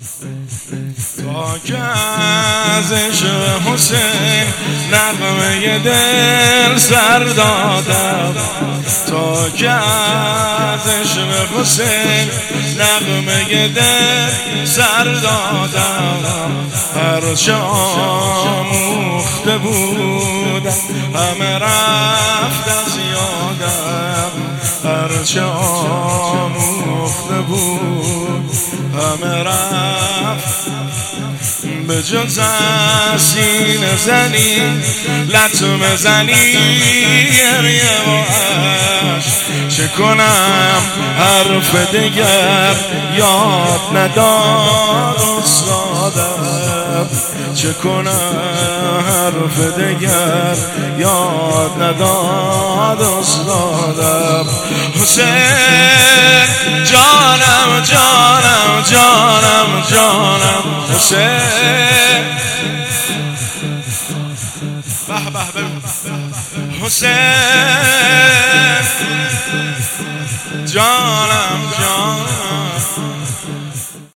تا که از عشق حسین نغمه دل سر دادم، تا که از عشق حسین نغمه دل سر دادم. هرچه آموخته بودم همه رفت از یادم، هرچه آموخته بود همه رفت. به جز سینه زنی لطمه زنی گریه و عشق، چه کنم حرف دیگر یاد نداد استادم، چه کنم حرف دیگر یاد نداد استادم. حسین جانم جانم جانم جانم حسین، به به حسین جانم جانم